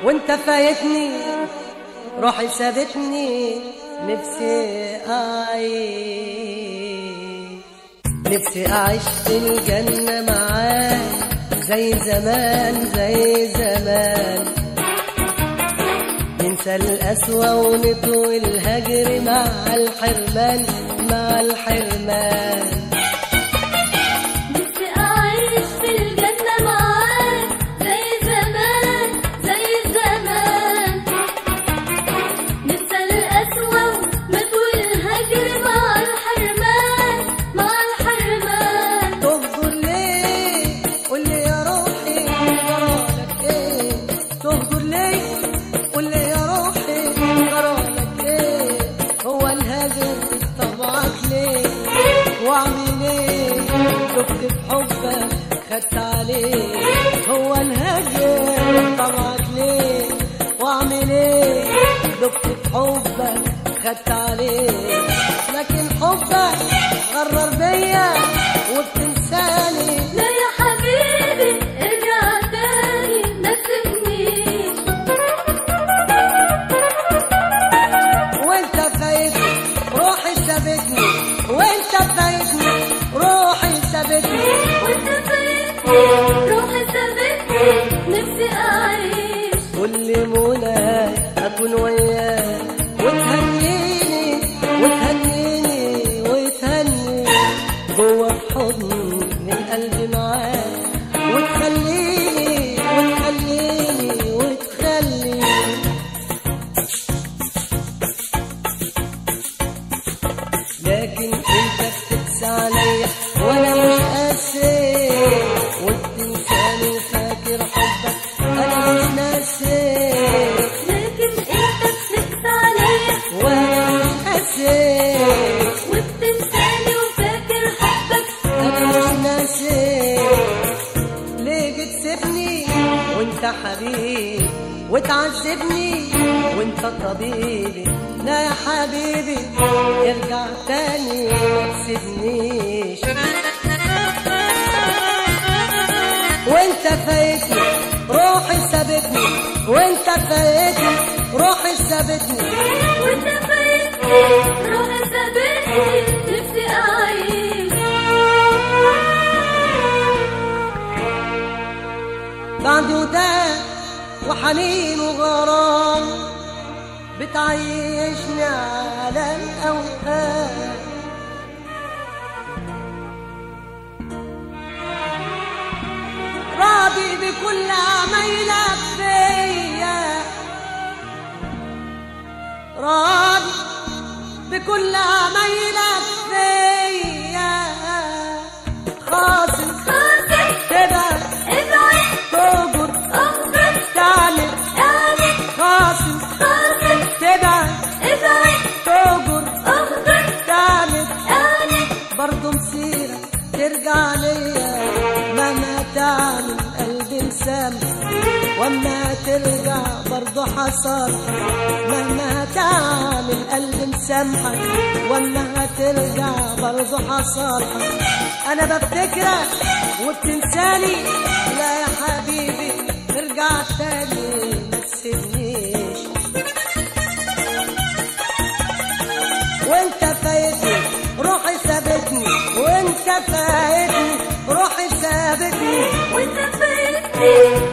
وانت فايتني روحي سابتني. نفسي أعيش في الجنة معاك زي زمان زي زمان. ننسى القسوة ونطوي الهجر مع الحرمان مع الحرمان. نفسي أعيش في الجنة معاك زي زمان زي زمان. ننسى القسوة ونطوي الهجر مع الحرمان مع الحرمان. تهجر ليه؟ قولي يا روحي جرالك ايه؟ تهجر ليه؟ قولي يا روحي جرالك ايه؟ هو الهجر طبعك ليه؟ واعمل ايه؟ دقت بحبك خدت عليه. هو الهجر طبعك ليه؟ واعمل ايه؟ دقت بحبك خدت عليه. لكن حبك غرر بيا وبتنساني. لا يا حبيبي ارجع تاني ما تسيبنيش. وانت فايتني روحي سابتني. وانت فايتني روحي سابتني. وانت فايتني روحي سابتني. نفسي أعيش كل منى اكون وياك وتهنيني وتهنيني وتهني جوه في حضني من قلبي معاك. وتخليني وتخليني وتخلي. لكن انت بتقسى عليا وانا مش قاسي. وبتنساني وفاكر حبك انا مش ناسي. لكن انت بتقسى عليا وانا مش قاسي. وبتنساني وفاكر حبك انا مش ناسي. ليه بتسيبني وانت حبيبي وتعذبني وانت طبيبي؟ لا يا حبيبي ارجع تاني ما تسيبنيش. وانت فايتني روحي سابتني. وانت فايتني روحي سابتني. وانت فايتني روحي سابتني. نفسي أعيش بعد وداع وحنين وغرام بتعيشني على الأوهام. راضي بكل عمايلك فيا. راضي بكل عمايلك فيا. خاصم تبعد ابعد تهجر أفضل تعمل أعمل خاصم تبعد ابعد تهجر أفضل تعمل أعمل. برضه مسيرك ترجع ليا مهما تعمل. قلبي مسامح واما ترجع برضه حصل. مهما تعمل قلبي مسامحك واما ترجع برضه حصل. انا بفتكرك وبتنساني. لا يا حبيبي ارجع تاني ما تسيبنيش. وانت فايتني روحي سابتني. وانت فايتني روحي سابتني. وانت فايتني